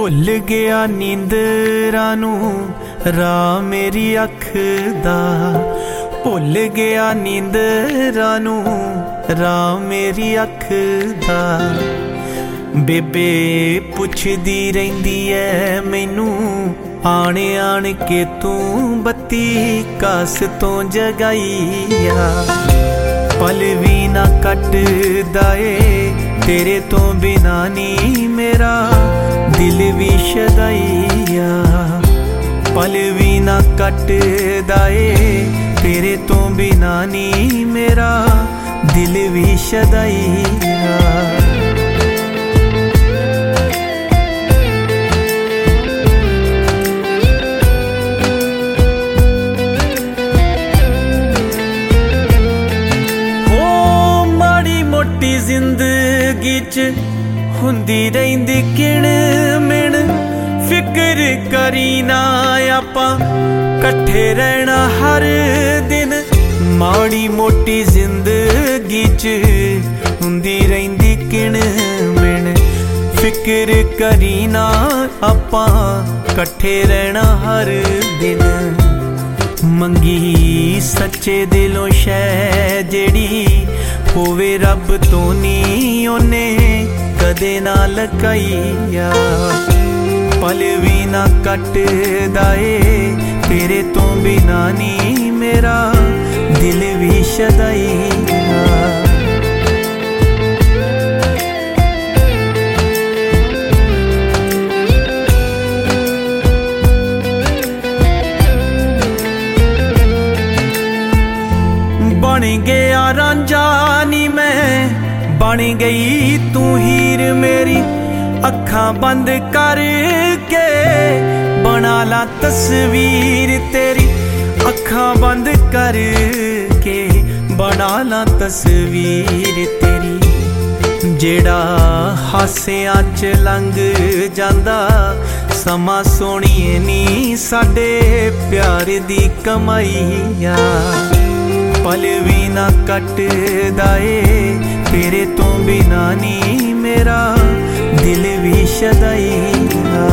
भुल गया नींदरां नूं राह मेरी अख दा, भुल गया नींदरां नूं राह मेरी अख दा। बेबे पुछदी रहिंदी ऐ मैनू आण आण के तू बत्ती कास तो जगाईया। पल भी ना कटदा ए तेरे तो बिना नी मेरा दिल भी शदाईया। पल भी ना कटदा ए तेरे तो बिना नी मेरा दिल भी शदाईया। मोटी जिंदगी च हुंदी रहिंदी किण मिण, फिक्र करी ना आपां कट्ठे रहना हर दिन। माड़ी मोटी जिंदगी च हुंदी रहिंदी किण मिण, फिक्र करी ना आपां कट्ठे रहना हर दिन। मंगी सच्चे दिलों शै जेड़ी होवे रब तो नी ओने कदे ना लकाईया। पल भी ना कटदा ए तेरे तो बिना नी मेरा दिल भी शदाईया। बन गया रांझा नी मैं, बन गई तू हीर मेरी। अखां बंद करके बना ला तस्वीर तेरी, अखां बंद करके बना ला तस्वीर तेरी। जेड़ा हासियां च लंघ जांदा समा सोहणीए नी साडे प्यार दी कमाईया। पल भी ना कटदा ए तेरे तो बिना नी मेरा दिल भी शदाईया।